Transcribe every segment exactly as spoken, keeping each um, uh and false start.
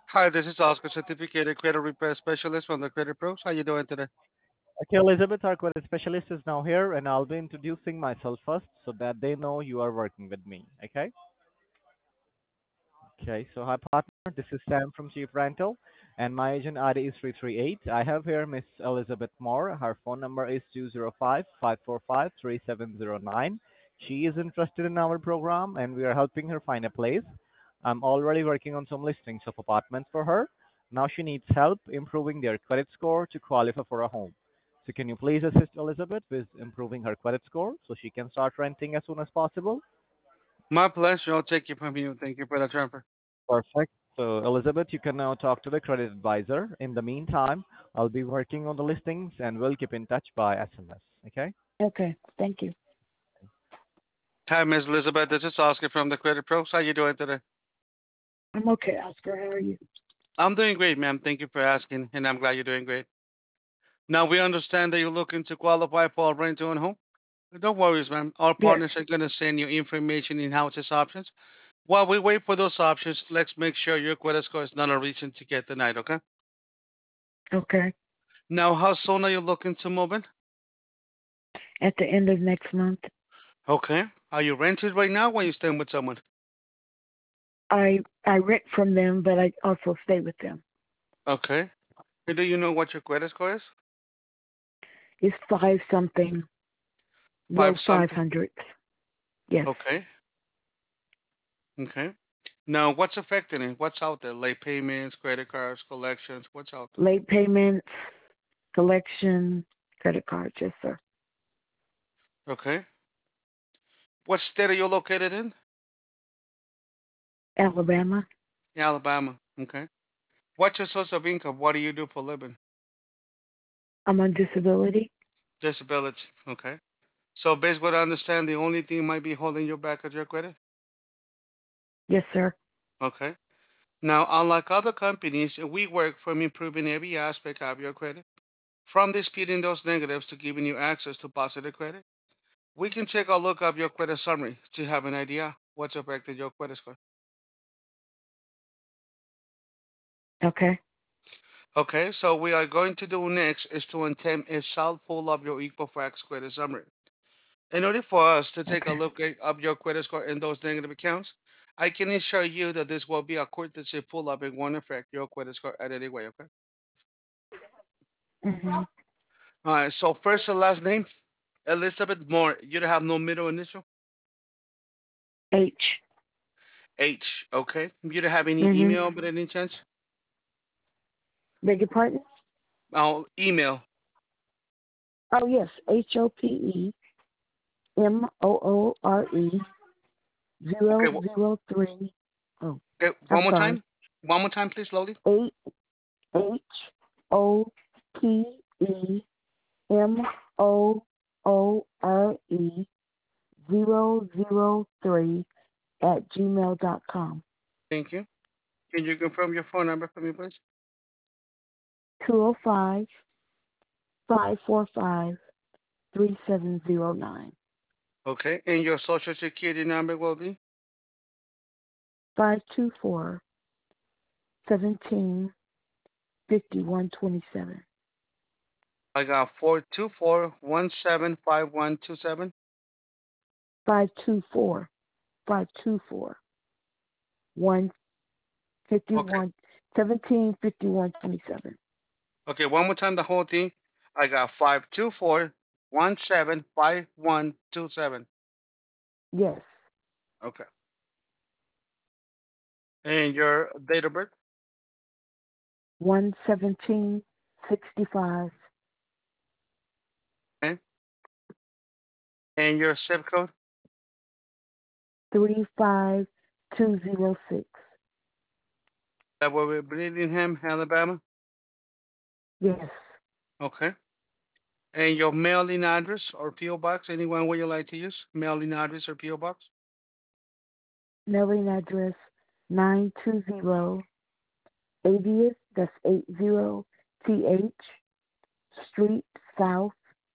Hi, this is Oscar, certificated credit repair specialist from the Credit Pros. How you doing today? Okay, Elizabeth, our credit specialist is now here, and I'll be introducing myself first so that they know you are working with me. Okay? Okay, so hi, partner. This is Sam from Chief Rental, and my agent I D is three three eight. I have here Miss Elizabeth Moore. Her phone number is two zero five, five four five, three seven zero nine. She is interested in our program, and we are helping her find a place. I'm already working on some listings of apartments for her. Now she needs help improving their credit score to qualify for a home. So can you please assist Elizabeth with improving her credit score so she can start renting as soon as possible? My pleasure. I'll take it from you. Thank you for the transfer. Perfect. So, Elizabeth, you can now talk to the credit advisor. In the meantime, I'll be working on the listings and we'll keep in touch by S M S. Okay? Okay, thank you. Hi, Miss Elizabeth. This is Oscar from the Credit Pros. How you doing today? I'm okay, Oscar. How are you? I'm doing great, ma'am. Thank you for asking, and I'm glad you're doing great. Now, we understand that you're looking to qualify for a rent-to-own home. Don't worry, ma'am. Our Yes. partners are going to send you information in houses options. While we wait for those options, let's make sure your credit score is not a reason to get denied, okay? Okay. Now, how soon are you looking to move in? At the end of next month, Okay. Are you rented right now or are you staying with someone? I I rent from them, but I also stay with them. Okay. And do you know what your credit score is? It's five something, Five low five something. hundreds. Yes. Okay. Okay. Now, what's affecting it? What's out there? Late payments, credit cards, collections. What's out Late payments, collection, credit cards. Yes, sir. there? Okay. What state are you located in? Alabama. Alabama. Okay. What's your source of income? What do you do for a living? I'm on disability. Disability. Okay. So, based what I understand, the only thing might be holding you back is your credit. Yes, sir. Okay. Now, unlike other companies, we work from improving every aspect of your credit, from disputing those negatives to giving you access to positive credit. We can take a look at your credit summary to have an idea what's affected your credit score. Okay. Okay, so we are going to do next is to attempt a self pull of your Equifax credit summary. In order for us to take a Okay. look at of your credit score in those negative accounts, I can assure you that this will be a courtesy pull up and won't affect your credit score at any way, okay? Mhm. Alright, so first and last name, Elizabeth Moore. You don't have no middle initial? H. H, okay. You don't have any Mhm. email by any chance? Beg your pardon? Oh, email. Oh yes. H O P E M O O R E Okay, zero w- zero three. Oh, okay, I'm one more sorry. time. One more time, please, slowly. Eight H O P E M O O R E zero zero three at gmail dot com. Thank you. Can you confirm your phone number for me, please? Two zero five five four five three seven zero nine. Okay, and your social security number will be? Five two four seventeen fifty one twenty seven. I got four two four one seven five one two seven. Five two four five two four one fifty Okay. one seventeen fifty one twenty seven. Okay, one more time, the whole thing. I got five two four one seven five one two seven. Yes. Okay. And your date of birth? One seventeen sixty five. Okay. And your zip code? Three five two zero six. That will be Birmingham, Alabama. Yes. Okay. And your mailing address or P O box? Anyone would you like to use? Mailing address or P O box? Mailing address nine two zero eightieth, that's eight zero T H Street South,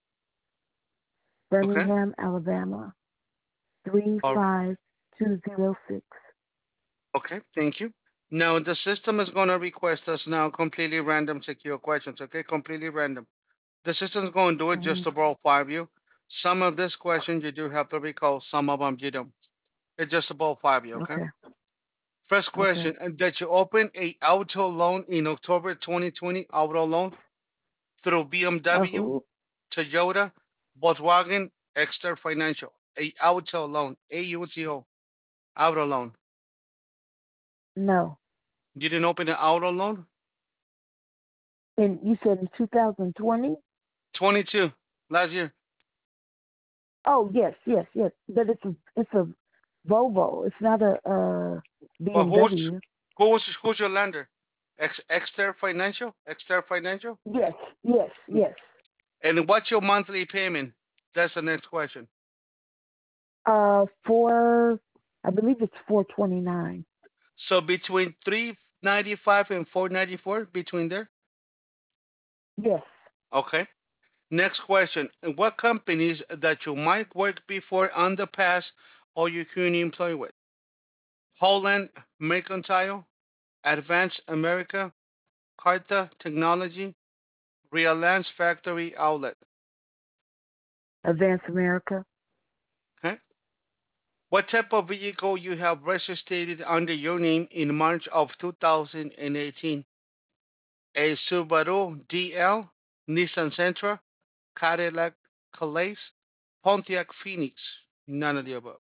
Okay. Birmingham, Alabama, three All right. five two zero six. Okay. Thank you. Now the system is gonna request us now completely random secure questions. Okay, completely random. The system's going to do it just Mhm. to profile you. Some of this questions you do have to recall. Some of them you don't. It's just to profile you. Okay. Okay. First Okay. question: Did you open a auto loan in October twenty twenty? Auto loan through Uh, B M W, who? Toyota, Volkswagen, Exter Financial. A auto loan. A U T O. Auto loan. No. You didn't open an auto loan? And you said in two thousand twenty? twenty-two. Last year. Oh yes, yes, yes. But it's a it's a Volvo. It's not a uh But who's B M W. who's who's your lender? Ex Exter Financial? Exter Financial? Yes, yes, yes. And what's your monthly payment? That's the next question. Uh, four. I believe it's four twenty nine. So between three ninety-five and four ninety-four, between there. Yes. Okay. Next question. What companies that you might work before on the past or you currently employ with? Holland Mercantile, Advanced America, Carta Technology, Realance Factory Outlet. Advance America. Okay. What type of vehicle you have registered under your name in March of two thousand eighteen? A Subaru D L, Nissan Sentra, Cadillac Calais, Pontiac Phoenix. None of the above.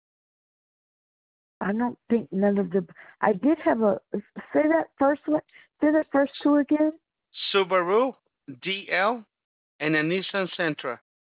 I don't think none of the. I did have a. Say that first one. Say that first two again. Subaru D L and a Nissan Sentra.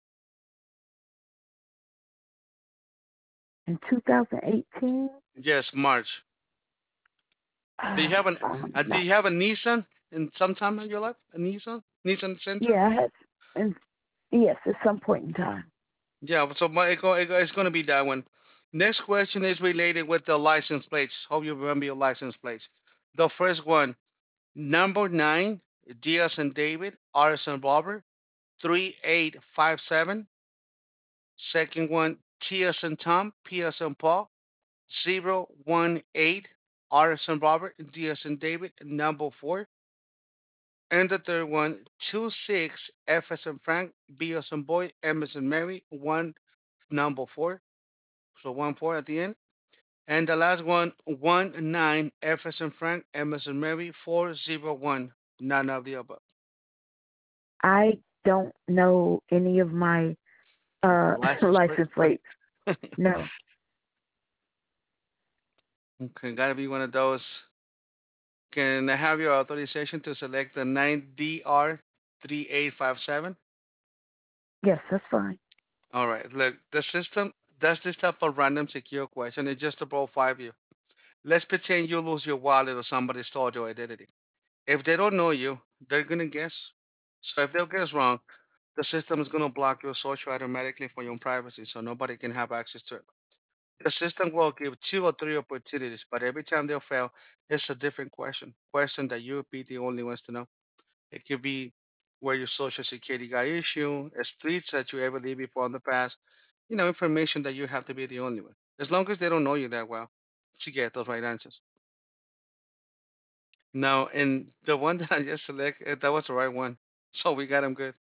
In two thousand eighteen. Yes, March. Do you Uh, have an um, uh, do not. you have a Nissan in some time in your life? A Nissan? Nissan Sentra? Yeah, I had. And yes, at some point in time. Yeah, so my, it go, it go- it's going to be that one. Next question is related with the license plates. Hope you remember your license plates. The first one, number nine, D as in David, R as in Robert, three eight five seven. Second one, T as in Tom, P as in Paul, zero one eight, R as in Robert, D as in David, number four. And the third one, two six, F as in Frank, B as in boy, M as in Mary, one, number four. So one four at the end. And the last one, one nine, F as in Frank, M as in Mary, four zero one. None of the above. I don't know any of my uh License plate. license plates. No. Okay, gotta be one of those. Can I have your authorization to select the nine D R three eight five seven? Yes, that's fine. All right, look, the system does this type of random secure question. It's just to profile you. Let's pretend you lose your wallet or somebody stole your identity. If they don't know you, they're gonna guess. So if they'll guess wrong, the system is gonna block your social automatically for your own privacy, so nobody can have access to it. The system will give two or three opportunities, but every time they'll fail, it's a different question. Question that you'll be the only ones to know. It could be where your social security got issued, streets that you ever lived before in the past, you know, information that you have to be the only one. As long as they don't know you that well to get those right answers. Now, and the one that I just selected, that was the right one. So we got them good.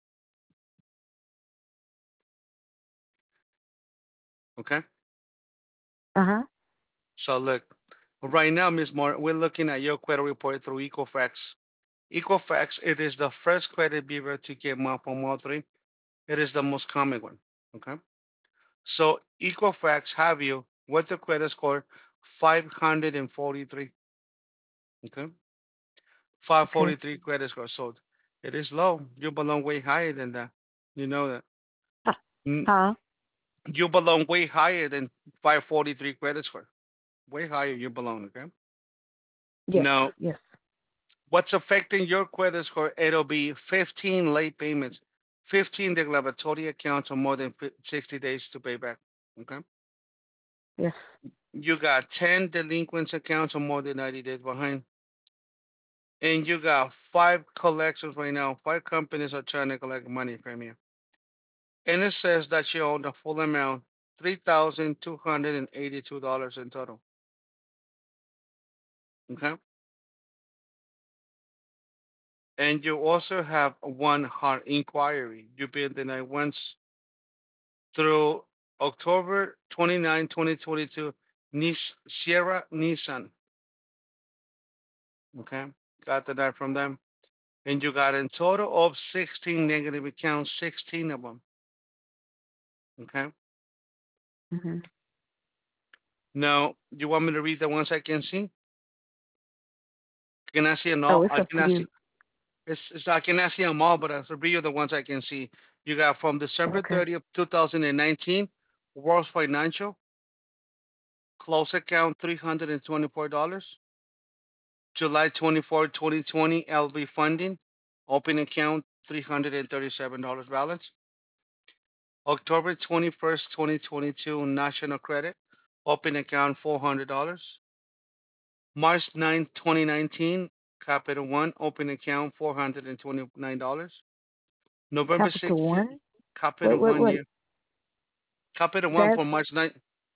Okay. Uh huh. So look, right now, Miss Moore, we're looking at your credit report through Equifax. Equifax, it is the first credit bureau to get one from all three. It is the most common one. Okay. So Equifax have you with the credit score five hundred forty-three. Okay. Okay. five forty-three credit score. So it is low. You belong way higher than that. You know that. Huh? Mm, Huh? You belong way higher than five forty-three credit score. Way higher you belong. Okay. Yes. Now, Yes. what's affecting your credit score? It'll be fifteen late payments, fifteen declaratory accounts or more than sixty days to pay back. Okay. Yes. You got ten delinquent accounts or more than ninety days behind. And you got five collections right now. Five companies are trying to collect money from you. And it says that you owe the full amount, three thousand two hundred eighty-two dollars in total. Okay. And you also have one hard inquiry. You've been denied once through October twenty-ninth, twenty twenty-two, Nis- Sierra Nissan. Okay. Got denied from them. And you got a total of sixteen negative accounts, sixteen of them. Okay. Hmm. Now, you want me to read the ones I can see? Can I see them Oh, all? it's I up to cannot see. you. It's, it's I cannot see them all, but I read you the ones I can see. You got from December Okay. thirtieth, twenty nineteen, World Financial, close account three hundred twenty-four dollars. July twenty-fourth, twenty twenty, L V Funding, open account three hundred thirty-seven dollars balance. October twenty-first, twenty twenty-two, National Credit, open account four hundred dollars. March ninth, twenty nineteen, Capital One, open account four hundred twenty-nine dollars. November Capital sixteenth, One. Wait, Capital wait, One, wait. yeah. Capital One That's for March ninth.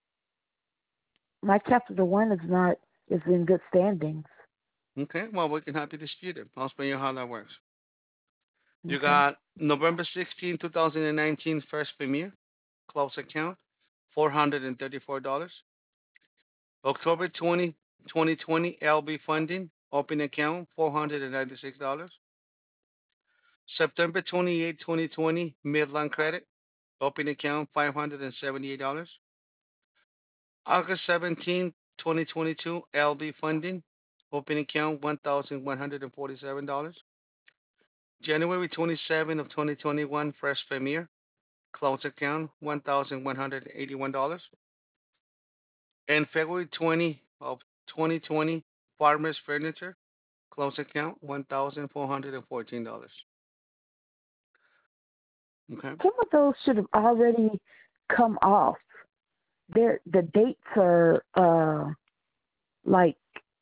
my Capital One is not is in good standings. Okay, well, we can have you dispute it. I'll explain you how that works. You Okay. got November sixteenth, twenty nineteen, First Premier, close account, four hundred thirty-four dollars. October twentieth, twenty twenty, L B Funding, open account, four hundred ninety-six dollars. September twenty-eighth, twenty twenty, Midland Credit, open account, five hundred seventy-eight dollars. August seventeenth, twenty twenty-two, L B Funding, open account, one thousand one hundred forty-seven dollars. January twenty-seventh of twenty twenty-one, Fresh Premier, close account, one thousand one hundred eighty-one dollars. And February twentieth of twenty twenty, Farmers Furniture, close account, one thousand four hundred fourteen dollars. Okay. Some of those should have already come off. They're, the dates are uh like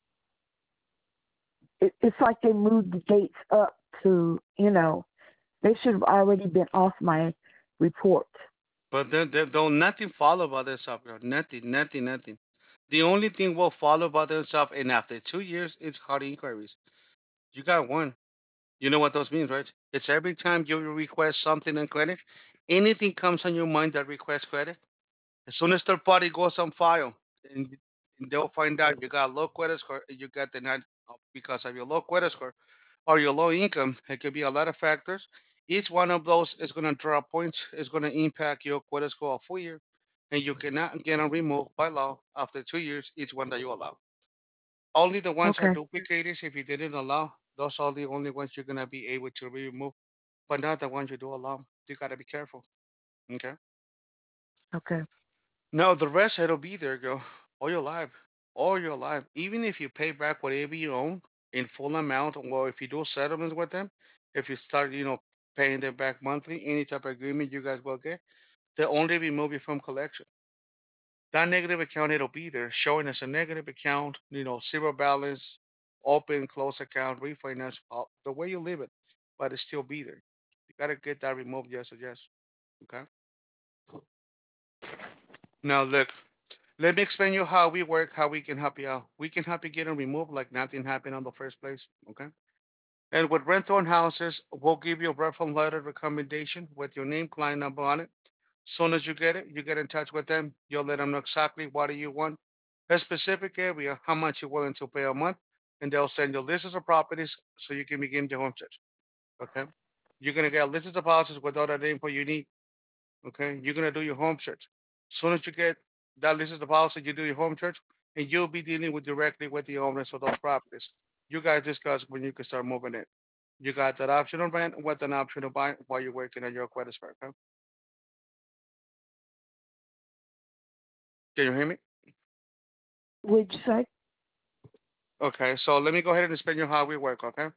it, it's like they moved the dates up to you know they should have already been off my report. But there, there don't nothing follow by themselves, girl. Nothing, nothing, nothing. The only thing will follow by themselves, and after two years, it's hard inquiries. You got one. You know what those means, right? It's every time you request something in credit, anything comes on your mind that requests credit. As soon as third party goes on file, and, and they'll find out you got low credit score, you got denied because of your low credit score or your low income. It could be a lot of factors. Each one of those is going to draw points, is going to impact your credit score for year, and you cannot get them removed by law after two years, each one that you allow. Only the ones are Okay. duplicated. If you didn't allow, those are the only ones you're going to be able to remove, but not the ones you do allow. You got to be careful. Okay. Okay. No, the rest it'll be there, girl, all your life, all your life. Even if you pay back whatever you own in full amount, or if you do settlements with them, if you start, you know, paying them back monthly, any type of agreement you guys will get, they'll only remove you from collection. That negative account it'll be there, showing as a negative account, you know, zero balance, open, close account, refinance, all, the way you live it, but it still be there. You gotta get that removed, yes or yes. Okay. Now look, let me explain you how we work, how we can help you out. We can help you get them removed like nothing happened on the first place. Okay. And with rental and houses, we'll give you a reference letter recommendation with your name, client number on it. Soon as you get it, you get in touch with them. You'll let them know exactly what do you want, a specific area, how much you're willing to pay a month, and they'll send you lists of properties so you can begin your home search. Okay. You're gonna get lists of houses with all that info you need. Okay, you're gonna do your home search. As soon as you get that list of the policy, you do your home search, and you'll be dealing with directly with the owners of those properties. You guys discuss when you can start moving in. You got that option of rent with an option of buy while you're working on your credit score. Okay? Can you hear me? Would you say? Okay, so let me go ahead and explain you how we work. Okay.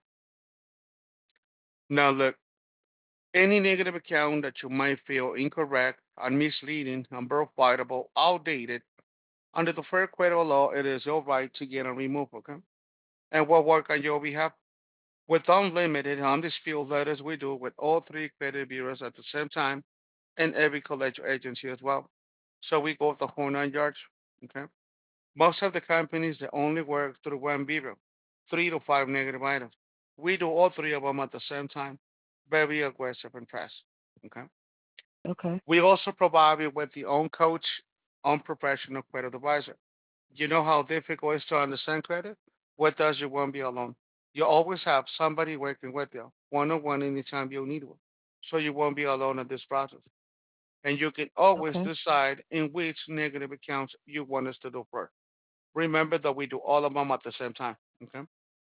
Now look, any negative account that you might feel incorrect, and misleading, unverifiable, outdated, under the Fair Credit Law, it is your right to get them removed. Okay, and we'll work on your behalf. With unlimited undisputed letters, we do with all three credit bureaus at the same time and every collection agency as well. So we go the whole nine yards. Okay. Most of the companies they only work through one bureau, three to five negative items. We do all three of them at the same time, very aggressive and fast. Okay. Okay. We also provide you with the own coach, own professional credit advisor. You know how difficult it is to understand credit? With us, you won't be alone. You always have somebody working with you, one on one, anytime you need one. So you won't be alone in this process. And you can always Okay. decide in which negative accounts you want us to do first. Remember that we do all of them at the same time. Okay.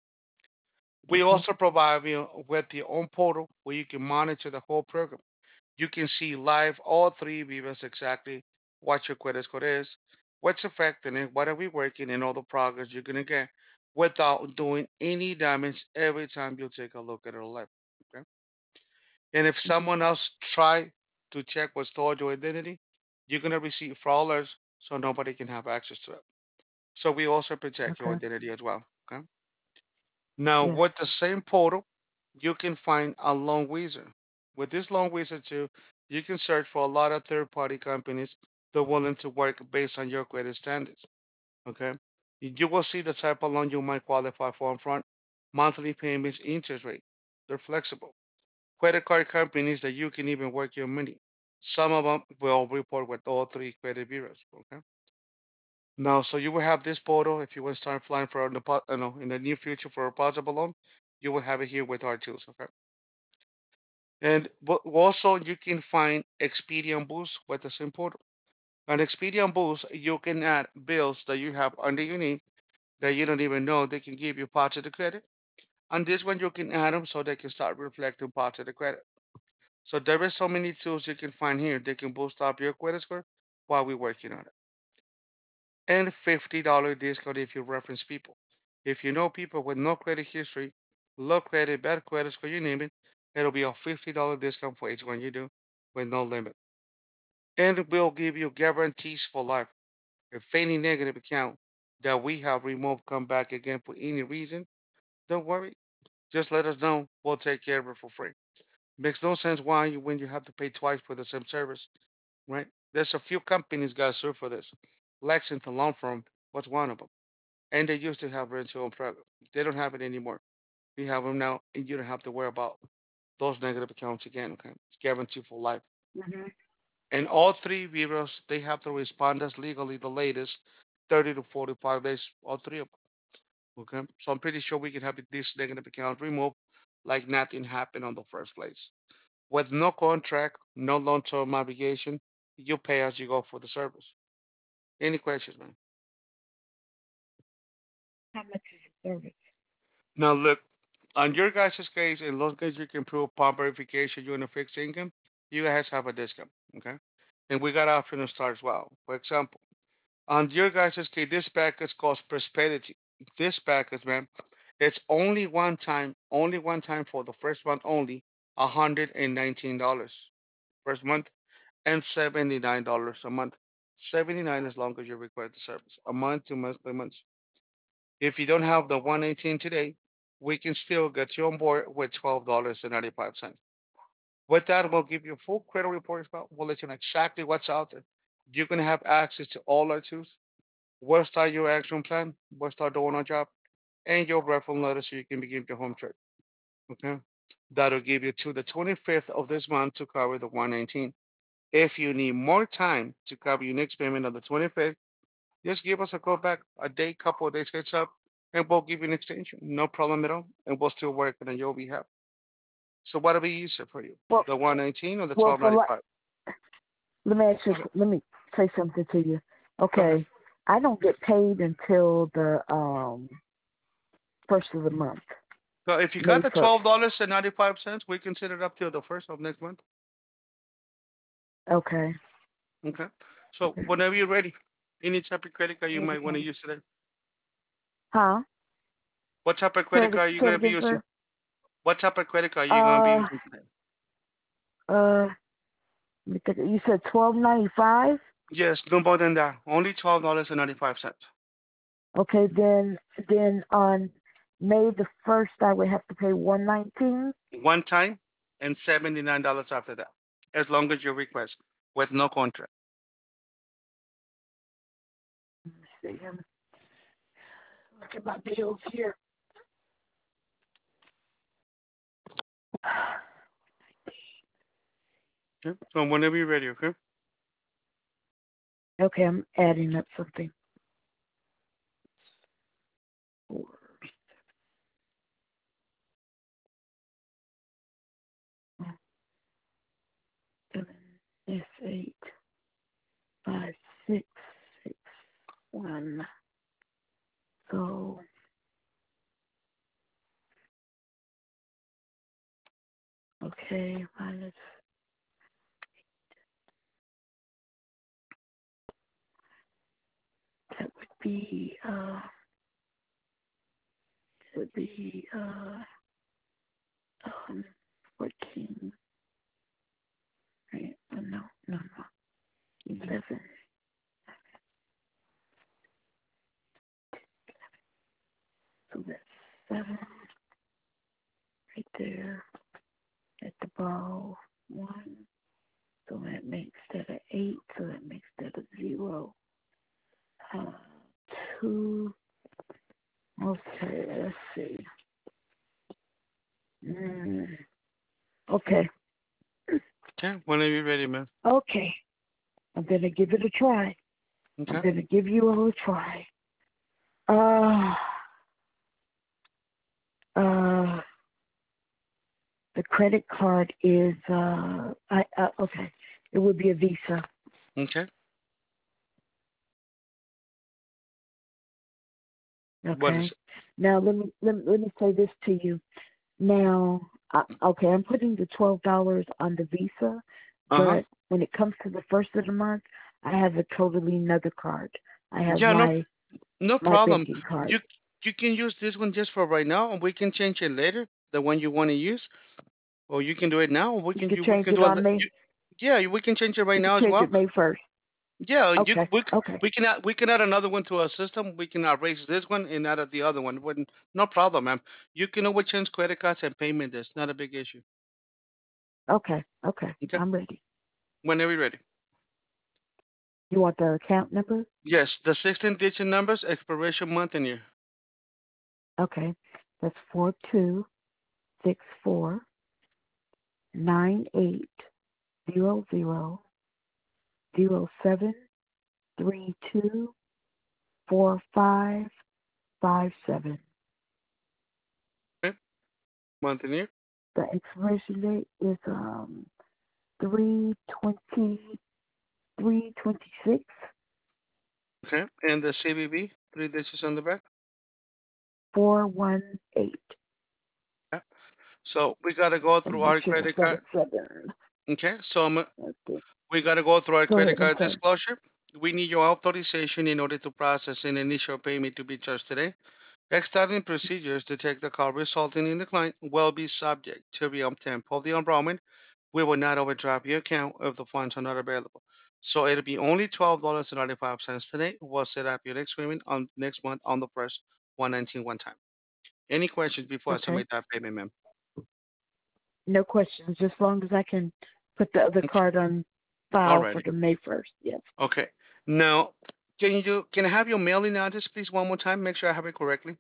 We Okay. also provide you with your own portal where you can monitor the whole program. You can see live all three views exactly what your credit score is, what's affecting it, what are we working, and all the progress you're gonna get without doing any damage every time you take a look at it live. Okay. And if Mhm. someone else try to check what's stored your identity, you're gonna receive fraud alerts so nobody can have access to it. So we also protect your Okay. identity as well. Okay. Now, Yes. with the same portal, you can find a loan wizard. With this loan wizard too, you can search for a lot of third-party companies that are willing to work based on your credit standards. Okay, you will see the type of loan you might qualify for in front, monthly payments, interest rate. They're flexible. Credit card companies that you can even work your money. Some of them will report with all three credit bureaus. Okay. Now, so you will have this portal if you want to start flying for the po- you know, in the near future for a possible loan, you will have it here with our tools. Okay. And but also you can find Expedian Boost with the same portal. On Expedian Boost, you can add bills that you have under your name that you don't even know they can give you parts of the credit. On this one, you can add them so they can start reflecting parts of the credit. So there is so many tools you can find here. They can boost up your credit score while we're working on it. And fifty dollars discount if you reference people. If you know people with no credit history, low credit, bad credit score, you name it, it'll be a fifty dollars discount for each one you do with no limit. And we'll give you guarantees for life. If any negative account that we have removed come back again for any reason, don't worry. Just let us know. We'll take care of it for free. Makes no sense why you when you have to pay twice for the same service, right? There's a few companies got sued for this. Lexington Law Firm was one of them. And they used to have rent-to-own program. They don't have it anymore. We have them now, and you don't have to worry about those negative accounts again. Okay, it's guaranteed for life. Mhm. And all three bureaus, they have to respond us legally the latest thirty to forty-five days. All three of them. Okay, so I'm pretty sure we can have this negative account removed, like nothing happened on the first place. With no contract, no long-term obligation, you pay as you go for the service. Any questions, man? How much is your service? Now look, on your guys' case, in long as you can prove upon verification you're in a fixed income, you guys have a discount. Okay. And we got option to start as well. For example, on your guys' case, this package calls prosperity. This package, man, it's only one time, only one time for the first month only, one hundred nineteen dollars first month and seventy-nine dollars a month. seventy-nine as long as you require the service. A month, two months, three months. If you don't have the one eighteen today, we can still get you on board with twelve dollars and ninety-five cents. With that, we'll give you a full credit report as well. We'll let you know exactly what's out there. You're going to have access to all our tools. We'll start your action plan. We'll start doing our job and your referral letter so you can begin your home trade. Okay. That'll give you to the twenty-fifth of this month to cover the one nineteen. If you need more time to cover your next payment on the twenty-fifth, just give us a call back a day, couple of days heads up, and we'll give you an extension. No problem at all. And we'll still work on your behalf. So what'll be easier for you? Well, The one nineteen or the well, twelve for like, ninety-five? let me ask you. Go ahead. Let me say something to you. Go ahead. Okay, I don't get paid until the um first of the month, So if you got May the first. twelve dollars and ninety-five cents, we can set it up till the first of next month. Okay. Okay. So Okay. whenever you're ready, any type of credit card you might want to Okay. use today. Huh? What type of Say credit it, card are you say it gonna be again, using? sir. What type of credit card are you gonna be Uh, using today? uh, let me think. You said twelve ninety five. Yes, no more than that. Only twelve dollars and ninety-five cents. Okay, then then on May the first, I would have to pay one nineteen. One time and seventy-nine dollars after that, as long as you request with no contract. Let me see. look at my bills here. Okay. So whenever you're ready, okay? Okay, I'm adding up something. Four, seven, S eight, five, six, six, one. So okay, minus that would be uh it would be uh um fourteen. Right? Oh, no, no, no. Eleven. So that's seven right there at the ball. One. So that makes that a eight. So that makes that a zero. Uh, two. Okay, let's see. Mm, okay, Okay. Whenever you're ready, man. okay. I'm gonna give it a try. I'm Okay. gonna give you all a try. Uh, uh, the credit card is uh, I uh, okay. It would be a Visa. Okay. What Okay. is it? Now let me let me, let me say this to you. Now, I, okay, I'm putting the twelve dollars on the Visa, Uh-huh. but when it comes to the first of the month, I have a totally another card. I have Yeah, no, my no my problem. banking card. You you can use this one just for right now, and we can change it later, the one you want to use, or you can do it now. Or we You can can you we change can it do it. on li- May. You, yeah, we can change it right You can now as change well. it May first. Yeah, you c- Okay. we c- Okay. we can add we can add another one to our system. We can erase this one and add the other one. Wouldn't- No problem, ma'am. You can always change credit cards and payment. That's not a big issue. Okay. Okay. Okay, I'm ready. whenever you're ready. You want the account number? Yes, the sixteen digit numbers, expiration month and year. Okay. That's four two six four nine eight zero zero zero seven three two four five five seven. Okay, month and year. The expiration date is um three twenty three twenty six Okay, and the C V V, three digits on the back. four one eight. Yeah. So we gotta go And through make our sure the credit card. seven seven. Okay, so I'm, Okay. we gotta go through our Go credit ahead. I'm card sorry. disclosure. We need your authorization in order to process an initial payment to be charged today. Extending procedures to take the call resulting in the client will be subject to the tempo of the enrollment. We will not overdraft your account if the funds are not available. So it'll be only twelve dollars and ninety-five cents today. We'll set up your next payment on next month on the first one nineteen one time. Any questions before I Okay. submit that payment, ma'am? No questions. Just as long as I can put the other Okay. card on file for Alrighty. the May first. Yes. Okay. Now, can you do, can I have your mailing address, please, one more time? Make sure I have it correctly.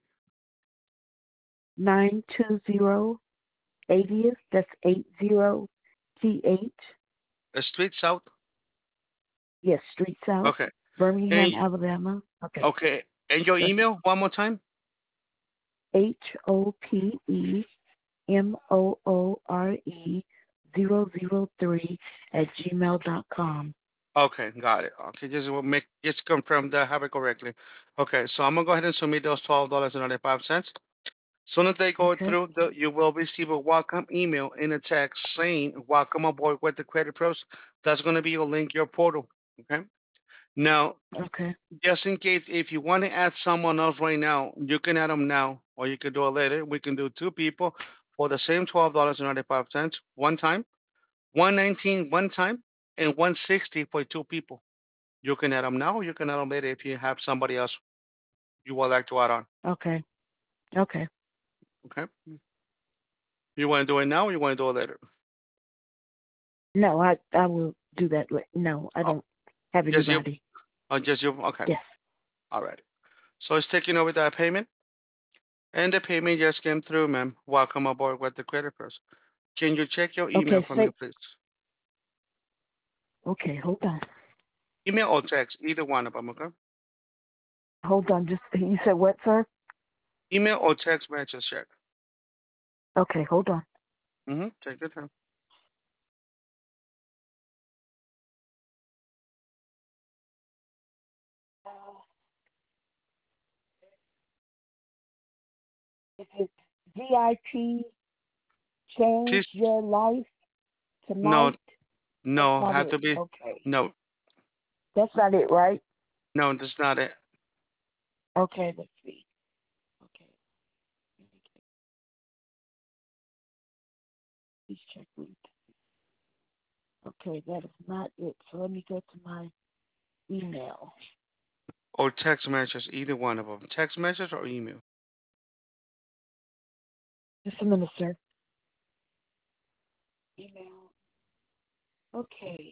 Nine two zero eightieth. That's eight zero T H. The street south. Yes, Street South, Okay. And Birmingham, Alabama. Okay. okay. And your That's email one more time. H O P E M O O R E zero zero three at gmail dot com. Okay, got it. Okay, just will make just confirm that I have it correctly. Okay, so I'm gonna go ahead and submit those twelve dollars and ninety five cents. Soon as they go Okay. through, the, you will receive a welcome email in a text saying "Welcome aboard with the Credit Pros." That's gonna be your link, your portal. Okay. Now, Okay. just in case if you want to add someone else right now, you can add them now, or you can do it later. We can do two people for the same twelve dollars and ninety five cents one time, one nineteen one time, and one sixty for two people. You can add them now, you can add them later if you have somebody else you would like to add on. Okay. Okay. Okay. You want to do it now or you want to do it later? No, I I will do that. la- No, I Oh, don't have just you? anybody. Oh, just you? Okay. Yes. All right. So it's taking over that payment. And the payment just came through, ma'am. Welcome aboard with the Credit Pros. Can you check your email Okay, for me, say. please? Okay, hold on. Email or text, either one of them, okay? Hold on. Just you said what, sir? Email or text message check. Okay, hold on. Mm-hmm. Take your time. Is it V I P change Please, your life no, tonight? That's no, not have it. to be. Okay. No, That's not it, right? no, that's not it. Okay, let's see. Okay. Please check with. Okay, that is not it. So let me go to my email. Or text message, either one of them. Text message or email. Just a minute, sir. Email. Okay.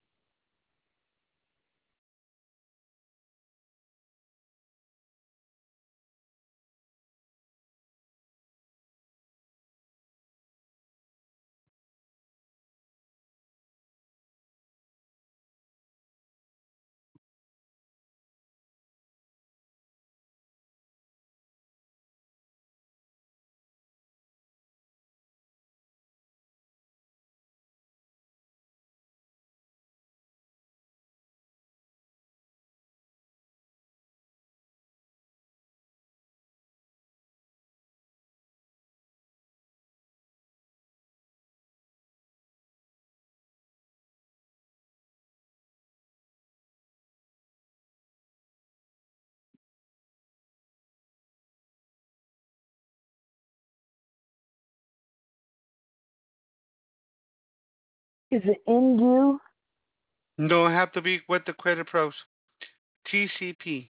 Is it in you? No, have to be with the Credit Pros. T C P.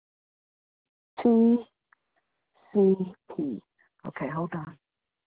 T C P. Okay, hold on.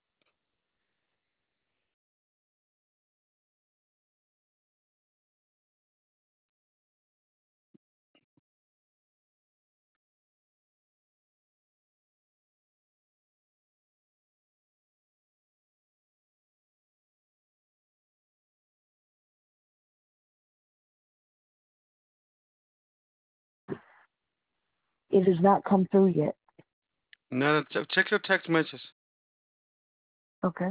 It has not come through yet. No, no, check your text message. Okay.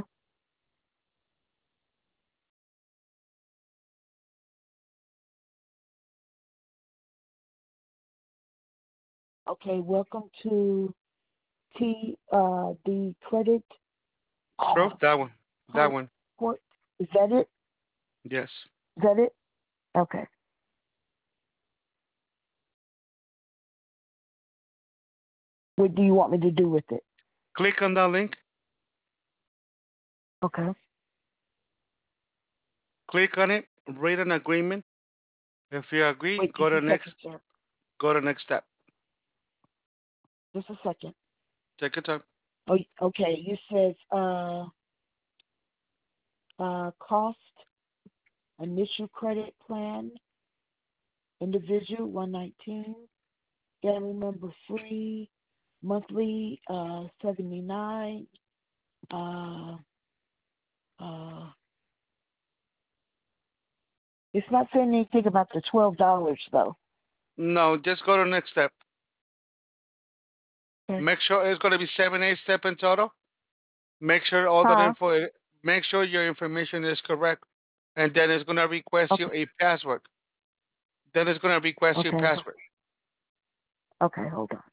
Okay, welcome to T uh the credit Bro, uh that one. That port one. port. Is that it? Yes. Is that it? Okay. What do you want me to do with it? Click on that link. Okay. Click on it. Read an agreement. If you agree, Wait go just to a second, next. sir. Go to next step. Just a second. Take your time. Oh, okay. You says uh uh cost initial credit plan individual one nineteen. Family member free monthly uh seventy nine. Uh uh it's not saying anything about the twelve dollars though. No, just go to next step. Okay. Make sure it's going to be seven, eight step in total. Make sure all the Huh? info. Make sure your information is correct, and then it's going to request you Okay. a password. Then it's going to request you a Okay. password. Okay, hold on.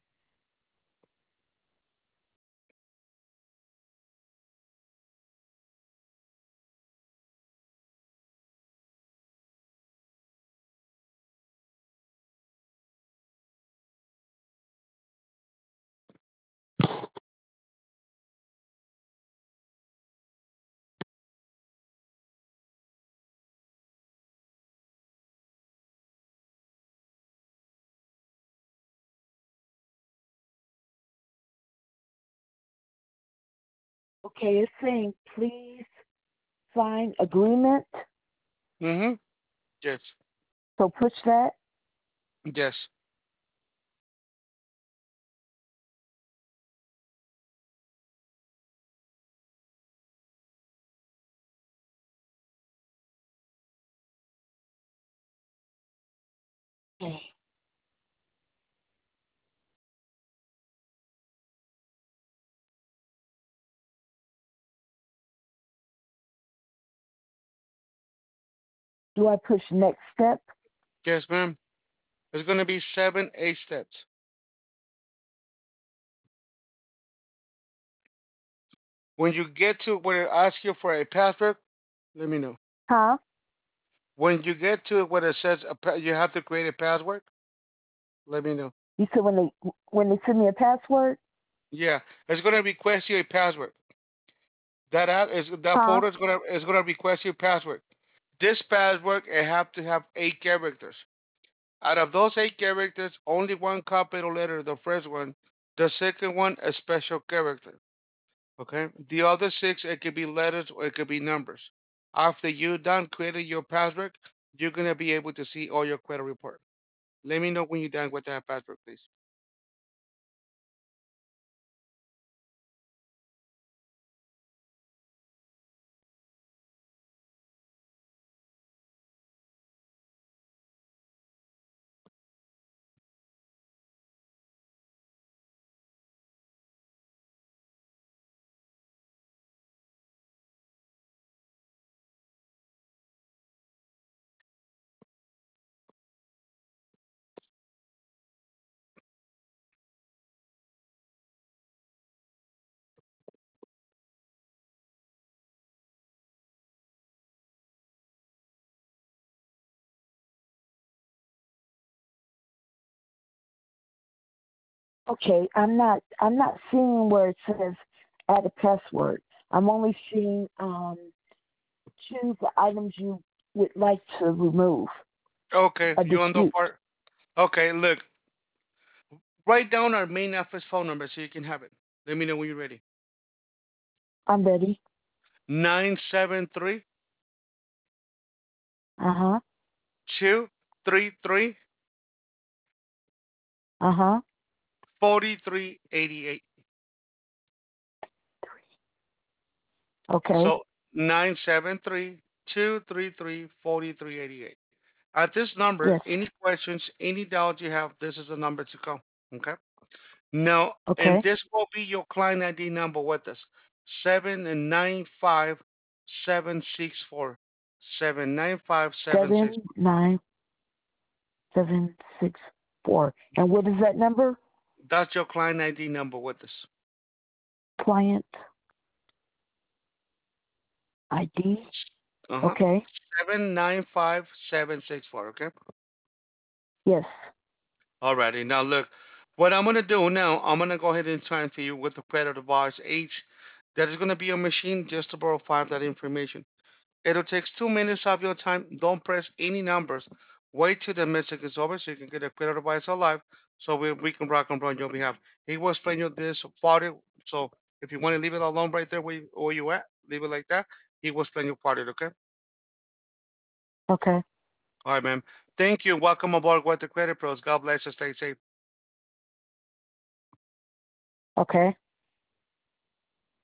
Okay, it's saying please sign agreement. Mm-hmm. Yes. So push that. Yes. Okay. Do I push next step? Yes, ma'am. It's going to be seven, eight steps. When you get to where it asks you for a password, let me know. Huh? When you get to where it says a pa- you have to create a password, let me know. You said when they when they send me a password? Yeah, it's going to request you a password. That app is that Huh? folder is going to is going to request you a password. This password it have to have eight characters. Out of those eight characters, only one capital letter, the first one. The second one, a special character. Okay? The other six, it could be letters or it could be numbers. After you're done creating your password, you're going to be able to see all your credit report. Let me know when you're done with that password, please. Okay. I'm not I'm not seeing where it says add a password. I'm only seeing um choose the items you would like to remove Okay, or you on the dispute. part? Okay, look, write down our main office phone number so you can have it. Let me know when you're ready. I'm ready. Nine seven three Uh huh. two three three Uh huh. four three eight eight. Okay. So nine seven three two three three four three eight eight. At this number, Yes. any questions, any doubts you have, this is the number to call. Okay. Now, and Okay. this will be your client I D number with us. Seven and nine five seven six four. Seven nine five seven six. Seven nine seven six four. And what is that number? That's your client I D number with us. Client I D. Uh-huh. Okay. Seven nine five seven six four. Okay. Yes. Alrighty. Now look, what I'm gonna do now, I'm gonna go ahead and transfer you with the credit advice H. That is gonna be a machine just to verify that information. It'll take two minutes of your time. Don't press any numbers. Wait till the message is over so you can get a credit advisor live so we, we can rock and roll on your behalf. He will explain you this party. So if you want to leave it alone right there where you, where you at, leave it like that. He will explain your party, okay? Okay. All right, man. Thank you. Welcome aboard with the Credit Pros. God bless you. Stay safe. Okay.